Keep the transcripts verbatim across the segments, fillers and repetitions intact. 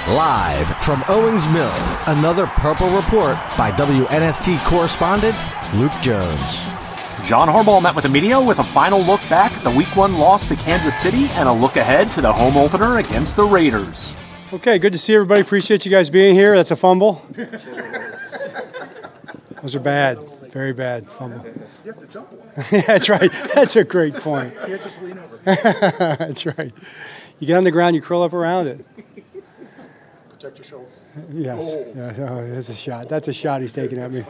Live from Owings Mills, another Purple Report by W N S T correspondent Luke Jones. John Harbaugh met with the media with a final look back at the week one loss to Kansas City and a look ahead to the home opener against the Raiders. Okay, good to see everybody. Appreciate you guys being here. That's a fumble. Those are bad, very bad fumble. You have to jump one. Yeah, that's right. That's a great point. You can't just lean over. That's right. You get on the ground, you curl up around it. Protect your shoulder. Yes. Oh. Yeah, oh, that's a shot. That's a shot he's taking at me.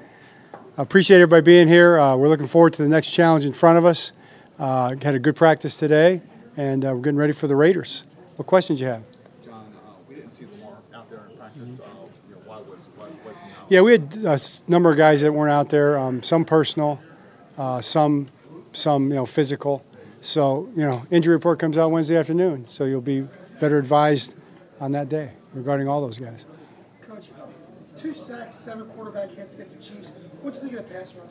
I appreciate everybody being here. Uh, we're looking forward to the next challenge in front of us. Uh, had a good practice today, and uh, we're getting ready for the Raiders. What questions you have? John, uh, we didn't see Lamar out there in practice. Mm-hmm. uh, you know, why was, why was he not? Yeah, we had a s- number of guys that weren't out there. Um, some personal, uh, some some you know physical. So you know, injury report comes out Wednesday afternoon. So you'll be better advised on that day regarding all those guys. Coach, two sacks, seven quarterback hits against the Chiefs. What do you think of the pass rush?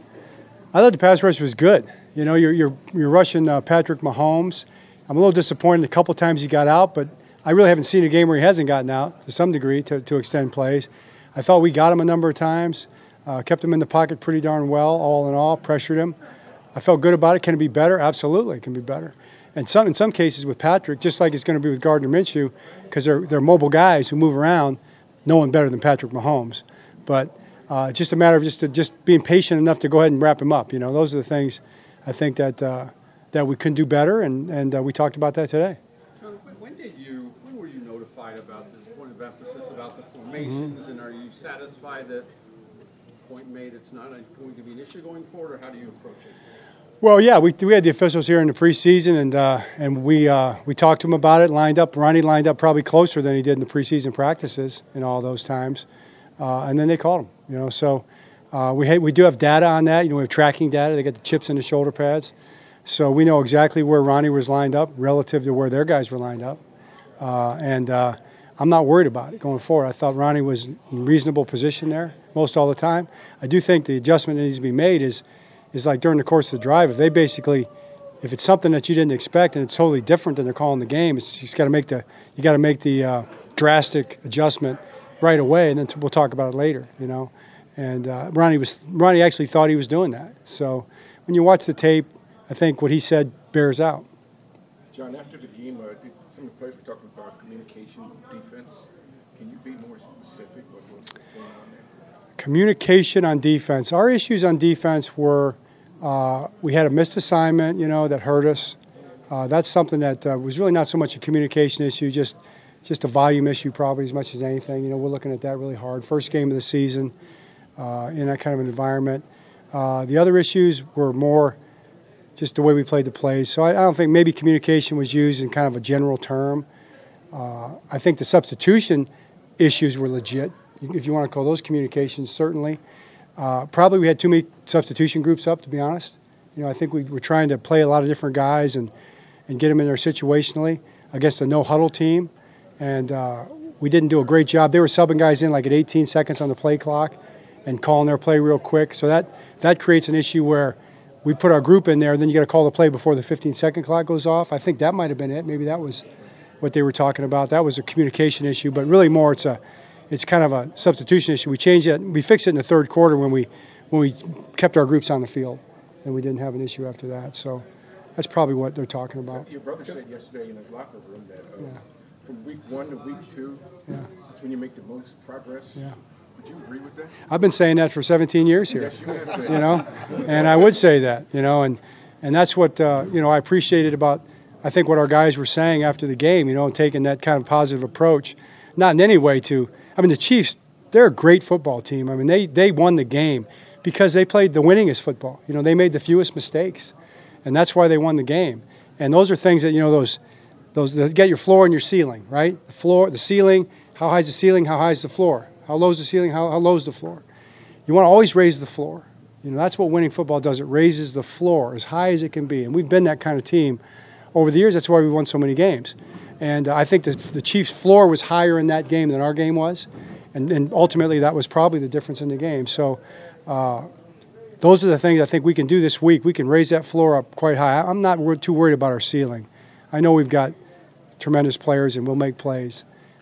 I thought the pass rush was good. You know, you're you're you're rushing uh, Patrick Mahomes. I'm a little disappointed a couple times he got out, but I really haven't seen a game where he hasn't gotten out to some degree to, to extend plays. I thought we got him a number of times, uh, kept him in the pocket pretty darn well, all in all, pressured him. I felt good about it. Can it be better? Absolutely, it can be better. And some in some cases with Patrick, just like it's going to be with Gardner Minshew, because they're they're mobile guys who move around. No one better than Patrick Mahomes, but uh, just a matter of just to, just being patient enough to go ahead and wrap him up. You know, those are the things I think that uh, that we can do better, and and uh, we talked about that today. John, when did you when were you notified about this point of emphasis about the formations, mm-hmm. and are you satisfied that point made it's not going to be an issue going forward, or how do you approach it? Well, yeah, we we had the officials here in the preseason, and uh, and we uh, we talked to them about it. Lined up, Ronnie lined up probably closer than he did in the preseason practices in all those times, uh, and then they called him. You know, so uh, we ha- we do have data on that. You know, we have tracking data. They got the chips in the shoulder pads, so we know exactly where Ronnie was lined up relative to where their guys were lined up, uh, and uh, I'm not worried about it going forward. I thought Ronnie was in reasonable position there most all the time. I do think the adjustment that needs to be made is. is like during the course of the drive, if they basically, if it's something that you didn't expect and it's totally different than they're calling the game, it's you got to make the you got to make the uh, drastic adjustment right away, and then t- we'll talk about it later, you know. And uh, Ronnie was Ronnie actually thought he was doing that. So when you watch the tape, I think what he said bears out. John, after the game, uh, some of the players were talking about communication, defense. Can you be more specific? What was going on there? Communication on defense. Our issues on defense were uh, we had a missed assignment, you know, that hurt us. Uh, that's something that uh, was really not so much a communication issue, just just a volume issue probably as much as anything. You know, we're looking at that really hard. First game of the season uh, in that kind of an environment. Uh, the other issues were more just the way we played the plays. So I, I don't think maybe communication was used in kind of a general term. Uh, I think the substitution issues were legit, if you want to call those communications, certainly. Uh, probably we had too many substitution groups up, to be honest. You know, I think we were trying to play a lot of different guys and, and get them in there situationally against a no-huddle team. And uh, we didn't do a great job. They were subbing guys in like at eighteen seconds on the play clock and calling their play real quick. So that, that creates an issue where we put our group in there, and then you got to call the play before the fifteen-second clock goes off. I think that might have been it. Maybe that was what they were talking about. That was a communication issue, but really more it's a it's kind of a substitution issue. We changed it. We fixed it in the third quarter when we when we kept our groups on the field, and we didn't have an issue after that. So that's probably what they're talking about. Your brother said yesterday in his locker room that uh, Yeah. from week one to week two, Yeah. that's when you make the most progress. Yeah. Would you agree with that? I've been saying that for seventeen years here. Yes, you have been. You know, and I would say that, you know, and and that's what uh, you know I appreciated about I think what our guys were saying after the game, you know, taking that kind of positive approach, not in any way to. I mean, the Chiefs, they're a great football team. I mean, they they won the game because they played the winningest football. You know, they made the fewest mistakes, and that's why they won the game. And those are things that you know those those that get your floor and your ceiling, right? The floor, the ceiling. How high is the ceiling? How high is the floor? How low is the ceiling? How, how low is the floor? You want to always raise the floor. You know, that's what winning football does. It raises the floor as high as it can be. And we've been that kind of team over the years. That's why we won so many games. And uh, I think the, the Chiefs' floor was higher in that game than our game was. And, and ultimately, that was probably the difference in the game. So uh, those are the things I think we can do this week. We can raise that floor up quite high. I'm not too worried about our ceiling. I know we've got tremendous players and we'll make plays.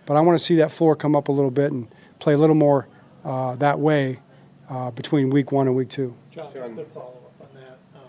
but I want to see that floor come up a little bit and play a little more uh, that way uh, between week one and week two. John, just to follow up on that, um,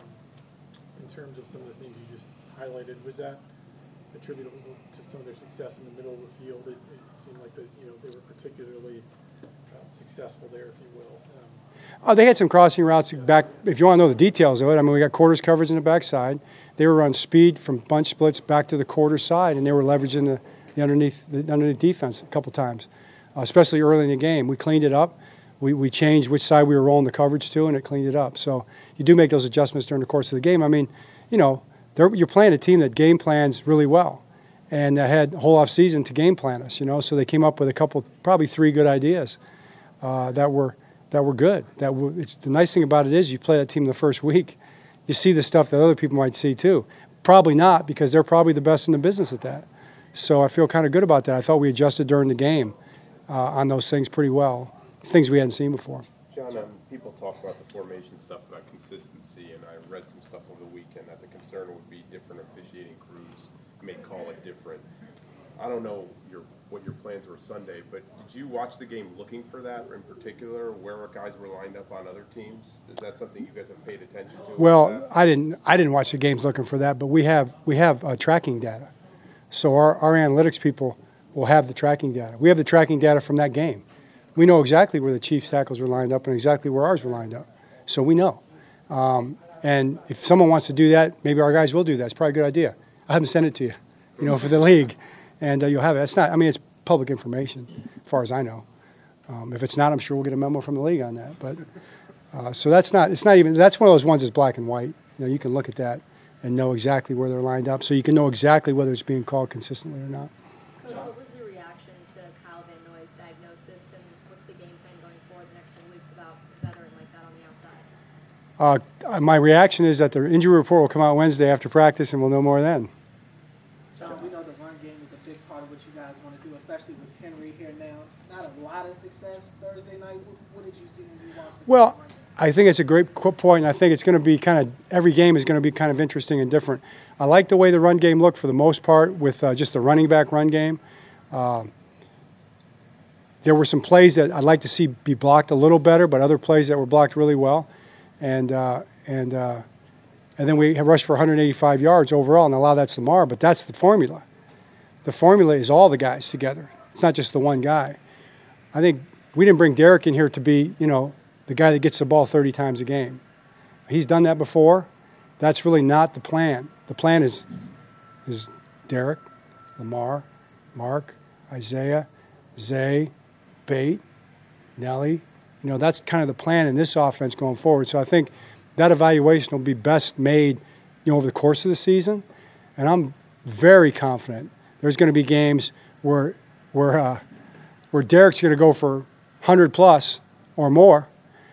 in terms of some of the things you just highlighted, was that attributable to some of their success in the middle of the field? It, it seemed like that, you know, they were particularly uh, successful there, if you will. Um, oh, they had some crossing routes back. If you want to know the details of it, I mean, we got quarters coverage in the backside. They were on speed from bunch splits back to the quarter side, and they were leveraging the, the underneath the underneath defense a couple times, uh, especially early in the game. We cleaned it up. We we changed which side we were rolling the coverage to, and it cleaned it up. So you do make those adjustments during the course of the game. I mean, you know, you're playing a team that game plans really well, and that had a whole off season to game plan us. You know, so they came up with a couple, probably three good ideas uh, that were that were good. That were, it's the nice thing about it is you play that team the first week, you see the stuff that other people might see too. Probably not, because they're probably the best in the business at that. So I feel kind of good about that. I thought we adjusted during the game uh, on those things pretty well. Things we hadn't seen before. John, um, people talk about the formation stuff, about consistency, and I read some stuff over the weekend that the concern would be different officiating crews may call it different. I don't know your what your plans were Sunday, but did you watch the game looking for that in particular, where guys were lined up on other teams? Is that something you guys have paid attention to? Well, I didn't. I didn't watch the games looking for that, but we have we have uh, tracking data, so our our analytics people will have the tracking data. We have the tracking data from that game. We know exactly where the Chiefs' tackles were lined up and exactly where ours were lined up. So we know. Um, and if someone wants to do that, maybe our guys will do that. It's probably a good idea. I haven't sent it to you, you know, for the league. And uh, you'll have it. It's not, I mean, it's public information as far as I know. Um, if it's not, I'm sure we'll get a memo from the league on that. But uh, so that's not, it's not even, that's one of those ones that's black and white. You know, you can look at that and know exactly where they're lined up. So you can know exactly whether it's being called consistently or not. What was your reaction to Kyle Van Noy's diagnosis, and what's the game plan going forward the next couple weeks about a veteran like that on the outside? Uh, my reaction is that the injury report will come out Wednesday after practice, and we'll know more then. John, we know the run game is a big part of what you guys want to do, especially with Henry here now. Not a lot of success Thursday night. What, what did you see when you watched the Well, run game? I think it's a great point, and I think it's going to be kind of – every game is going to be kind of interesting and different. I like the way the run game looked for the most part with uh, just the running back run game. Uh, there were some plays that I'd like to see be blocked a little better, but other plays that were blocked really well. And uh, and uh, and then we rushed for one hundred eighty-five yards overall, and a lot of that's Lamar, but that's the formula. The formula is all the guys together. It's not just the one guy. I think we didn't bring Derek in here to be, you know, the guy that gets the ball thirty times a game. He's done that before. That's really not the plan. The plan is is Derek, Lamar, Mark, Isaiah, Zay, Bate, Nelly. You know, that's kind of the plan in this offense going forward. So I think that evaluation will be best made, you know, over the course of the season. And I'm very confident there's going to be games where where uh, where Derek's going to go for one hundred plus or more,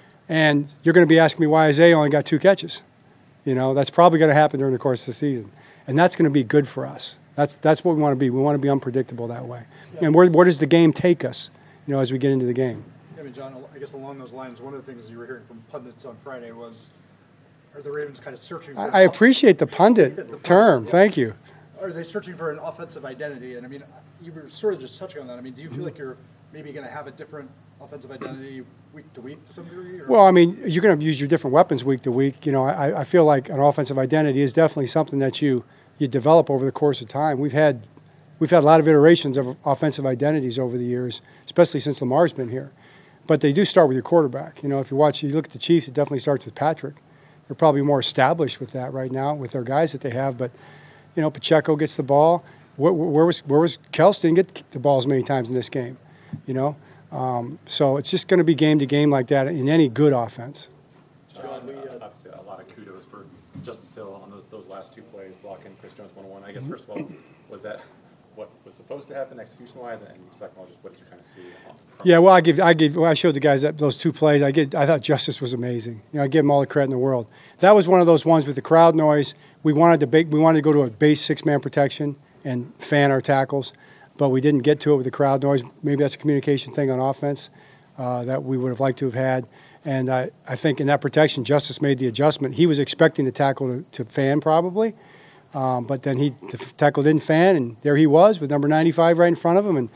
and you're going to be asking me why Isaiah only got two catches. You know, that's probably going to happen during the course of the season. And that's going to be good for us. That's that's what we want to be. We want to be unpredictable that way. Yeah. And where where does the game take us, you know, as we get into the game? I mean, John, I guess along those lines, one of the things you were hearing from pundits on Friday was, are the Ravens kind of searching for... I, I appreciate the pundit the term. Pundits, yeah. Thank you. Are they searching for an offensive identity? And, I mean, you were sort of just touching on that. I mean, do you feel like you're maybe going to have a different offensive identity week to week to some degree? Or? Well, I mean, you're going to use your different weapons week to week. You know, I, I feel like an offensive identity is definitely something that you, you develop over the course of time. We've had we've had a lot of iterations of offensive identities over the years, especially since Lamar's been here. But they do start with your quarterback. You know, if you watch, you look at the Chiefs, it definitely starts with Patrick. They're probably more established with that right now with their guys that they have. But, you know, Pacheco gets the ball. Where, where was where was Kels didn't get the ball as many times in this game, you know? Um, so it's just going to be game to game like that in any good offense. John, we, uh, obviously a lot of kudos for Justice Hill on those those last two plays, blocking Chris Jones one on one. I guess first of all, was that what was supposed to happen execution-wise, and second of all, just what did you kind of see? Yeah, well, I give I give well, I showed the guys that those two plays. I get I thought Justice was amazing. You know, I give him all the credit in the world. That was one of those ones with the crowd noise. We wanted to big, we wanted to go to a base six-man protection and fan our tackles, but we didn't get to it with the crowd noise. Maybe that's a communication thing on offense uh, that we would have liked to have had. And I, I think in that protection, Justice made the adjustment. He was expecting the tackle to, to fan probably, um, but then he the tackle didn't fan, and there he was with number ninety-five right in front of him. And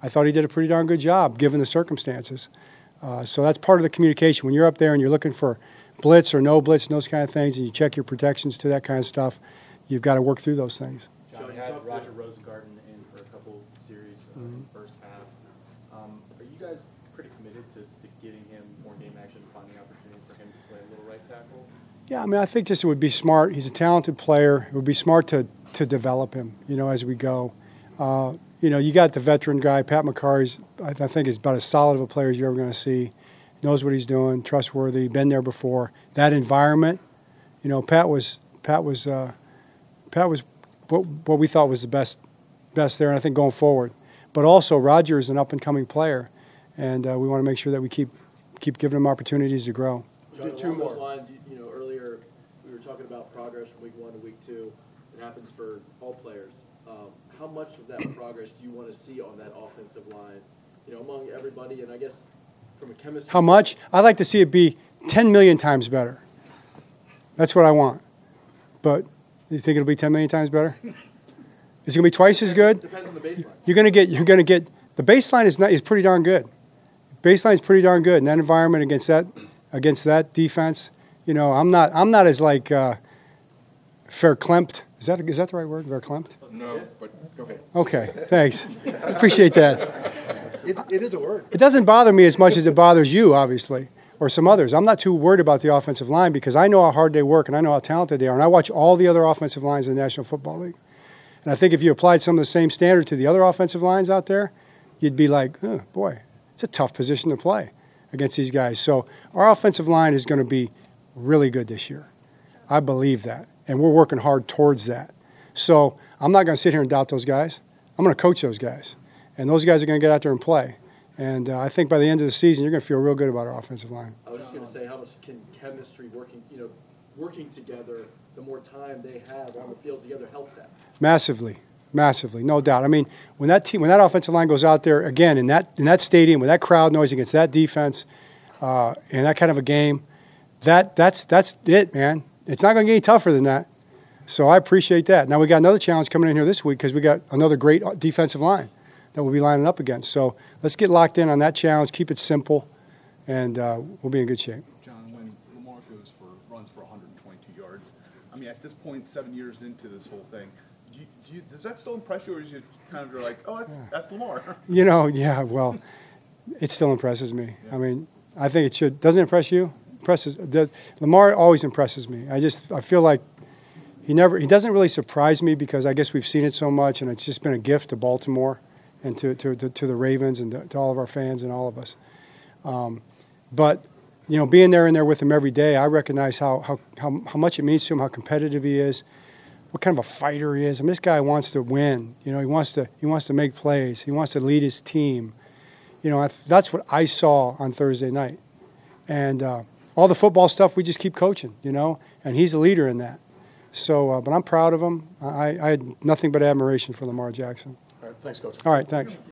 I thought he did a pretty darn good job given the circumstances. Uh, so that's part of the communication. When you're up there and you're looking for blitz or no blitz and those kind of things, and you check your protections to that kind of stuff, you've got to work through those things. John, you had Roger Rosengarten in for a couple series uh, Mm-hmm. in the first half. Um, are you guys pretty committed to, to getting him more game action and finding opportunity for him to play a little right tackle? Yeah, I mean, I think just it would be smart. He's a talented player. It would be smart to, to develop him, you know, as we go. Uh, you know, you got the veteran guy, Pat McCarry's, I, I think is about as solid of a player as you're ever going to see. Knows what he's doing, trustworthy, been there before. That environment, you know, Pat was Pat was uh, Pat was what, what we thought was the best best there, and I think going forward. But also, Roger is an up and coming player, and uh, we want to make sure that we keep keep giving him opportunities to grow. John, along those lines, you, you know, earlier we were talking about progress from week one to week two. It happens for all players. Um, how much of that progress do you want to see on that offensive line, you know, among everybody? And I guess from a chemistry. How much? I'd like to see it be ten million times better. That's what I want. But you think it'll be ten million times better? Is it going to be twice as good? Depends on the baseline. You're going to get. You're going to get. The baseline is not, is pretty darn good. Baseline is pretty darn good. In that environment against that against that defense, you know, I'm not. I'm not as like uh, verklempt. Is that is that the right word? Verklempt? No, but go ahead. Okay, thanks. I appreciate that. It, it is a word. It doesn't bother me as much as it bothers you, obviously, or some others. I'm not too worried about the offensive line because I know how hard they work and I know how talented they are. And I watch all the other offensive lines in the National Football League. And I think if you applied some of the same standard to the other offensive lines out there, you'd be like, oh, boy, it's a tough position to play against these guys. So our offensive line is going to be really good this year. I believe that. And we're working hard towards that. So I'm not going to sit here and doubt those guys. I'm going to coach those guys. And those guys are going to get out there and play. And uh, I think by the end of the season, you're going to feel real good about our offensive line. I was just going to say, how much can chemistry working, you know, working together, the more time they have on the field together, help that? Massively, massively, no doubt. I mean, when that team, when that offensive line goes out there again in that in that stadium with that crowd noise against that defense, uh, in that kind of a game, that that's that's it, man. It's not going to get any tougher than that. So I appreciate that. Now we got another challenge coming in here this week because we got another great defensive line that we'll be lining up against. So let's get locked in on that challenge, keep it simple, and uh, we'll be in good shape. John, when Lamar goes for runs for one hundred twenty-two yards, I mean, at this point, seven years into this whole thing, do you, do you, does that still impress you, or is you kind of like, oh, that's, yeah. that's Lamar? You know, yeah, well, it still impresses me. Yeah. I mean, I think it should. Doesn't it impress you? Impresses. The, Lamar always impresses me. I just, I feel like he never, he doesn't really surprise me because I guess we've seen it so much, and it's just been a gift to Baltimore and to to, to, to the Ravens and to, to all of our fans and all of us. Um, but, you know, being there and there with him every day, I recognize how, how, how, how much it means to him, how competitive he is, what kind of a fighter he is. I mean, this guy wants to win. You know, he wants to he wants to make plays. He wants to lead his team. You know, that's what I saw on Thursday night. And uh, all the football stuff, we just keep coaching, you know, and he's a leader in that. So, uh, but I'm proud of him. I, I had nothing but admiration for Lamar Jackson. All right, thanks, Coach. All right, thanks.